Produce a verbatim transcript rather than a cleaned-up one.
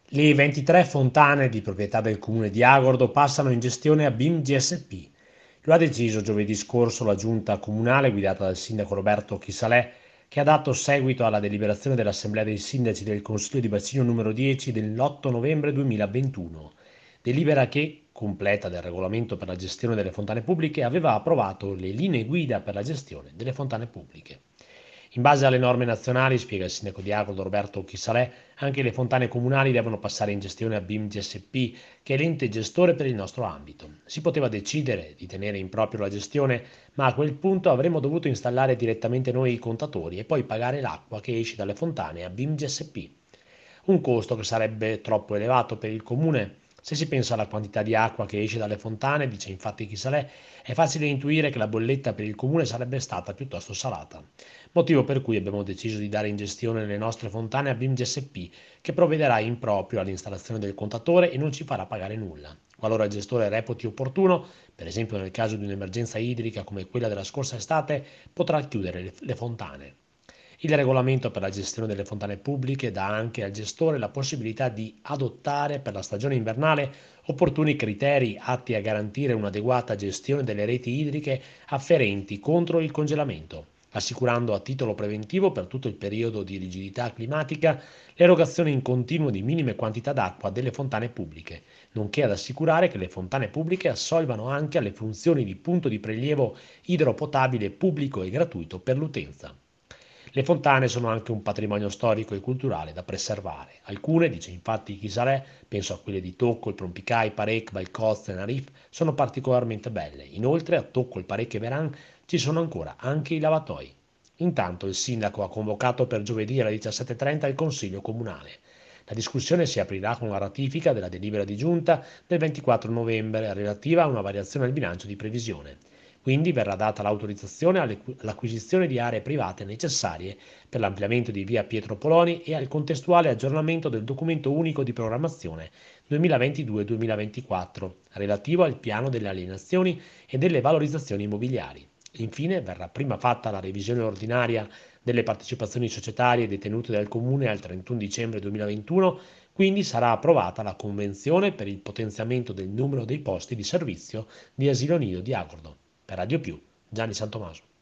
Le ventitré fontane di proprietà del comune di Agordo passano in gestione a B I M G S P. Lo ha deciso giovedì scorso la giunta comunale guidata dal sindaco Roberto Chisalè, che ha dato seguito alla deliberazione dell'Assemblea dei Sindaci del Consiglio di Bacino numero dieci dell'otto novembre duemilaventuno. Delibera che, completa del regolamento per la gestione delle fontane pubbliche, aveva approvato le linee guida per la gestione delle fontane pubbliche. In base alle norme nazionali, spiega il sindaco di Agordo Roberto Chisalè, anche le fontane comunali devono passare in gestione a B I M G S P, che è l'ente gestore per il nostro ambito. Si poteva decidere di tenere in proprio la gestione, ma a quel punto avremmo dovuto installare direttamente noi i contatori e poi pagare l'acqua che esce dalle fontane a B I M G S P. Un costo che sarebbe troppo elevato per il comune. Se si pensa alla quantità di acqua che esce dalle fontane, dice infatti Chisalè, è facile intuire che la bolletta per il comune sarebbe stata piuttosto salata. Motivo per cui abbiamo deciso di dare in gestione le nostre fontane a B I M G S P, che provvederà in proprio all'installazione del contatore e non ci farà pagare nulla. Qualora il gestore reputi opportuno, per esempio nel caso di un'emergenza idrica come quella della scorsa estate, potrà chiudere le, le fontane. Il regolamento per la gestione delle fontane pubbliche dà anche al gestore la possibilità di adottare per la stagione invernale opportuni criteri atti a garantire un'adeguata gestione delle reti idriche afferenti contro il congelamento, assicurando a titolo preventivo per tutto il periodo di rigidità climatica l'erogazione in continuo di minime quantità d'acqua delle fontane pubbliche, nonché ad assicurare che le fontane pubbliche assolvano anche alle funzioni di punto di prelievo idropotabile pubblico e gratuito per l'utenza. Le fontane sono anche un patrimonio storico e culturale da preservare. Alcune, dice infatti Chisalè, penso a quelle di Tocco, il Prompicai, Parec, Valcosta e Narif, sono particolarmente belle. Inoltre a Tocco, il Parec e Veran ci sono ancora anche i lavatoi. Intanto il sindaco ha convocato per giovedì alle diciassette e trenta il Consiglio Comunale. La discussione si aprirà con la ratifica della delibera di giunta del ventiquattro novembre relativa a una variazione al bilancio di previsione. Quindi verrà data l'autorizzazione all'acquisizione di aree private necessarie per l'ampliamento di via Pietro Poloni e al contestuale aggiornamento del documento unico di programmazione duemilaventidue duemilaventiquattro relativo al piano delle alienazioni e delle valorizzazioni immobiliari. Infine verrà prima fatta la revisione ordinaria delle partecipazioni societarie detenute dal Comune al trentuno dicembre duemilaventuno, quindi sarà approvata la convenzione per il potenziamento del numero dei posti di servizio di asilo nido di Agordo. Per Radio Più, Gianni Santomaso.